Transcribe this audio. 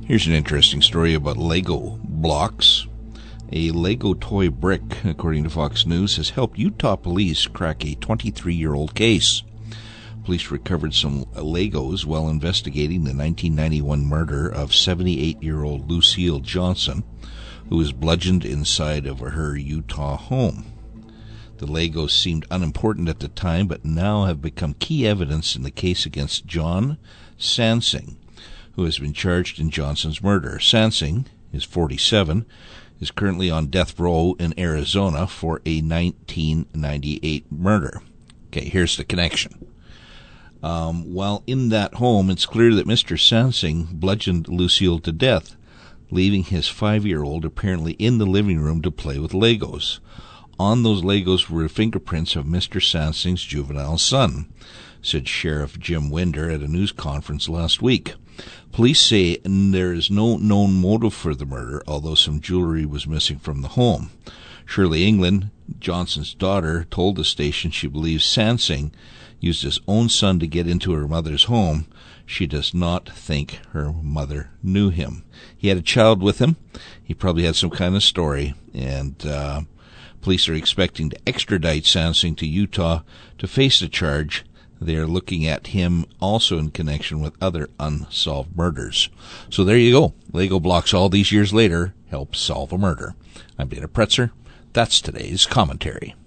Here's an interesting story about Lego blocks. A Lego toy brick, according to Fox News, has helped Utah police crack a 23-year-old case. Police recovered some Legos while investigating the 1991 murder of 78-year-old Lucille Johnson, who was bludgeoned inside of her Utah home. The Legos seemed unimportant at the time, but now have become key evidence in the case against John Sansing, who has been charged in Johnson's murder. Sansing is 47, is currently on death row in Arizona for a 1998 murder. Okay, here's the connection. While in that home, it's clear that Mr. Sansing bludgeoned Lucille to death, leaving his 5-year-old apparently in the living room to play with Legos. On those Legos were fingerprints of Mr. Sansing's juvenile son, said Sheriff Jim Winder at a news conference last week. Police say there is no known motive for the murder, although some jewelry was missing from the home. Shirley England, Johnson's daughter, told the station she believes Sansing used his own son to get into her mother's home. She does not think her mother knew him. He had a child with him. He probably had some kind of story, and police are expecting to extradite Sansing to Utah to face the charge. They are looking at him also in connection with other unsolved murders. So there you go. Lego blocks all these years later help solve a murder. I'm Dana Pretzer. That's today's commentary.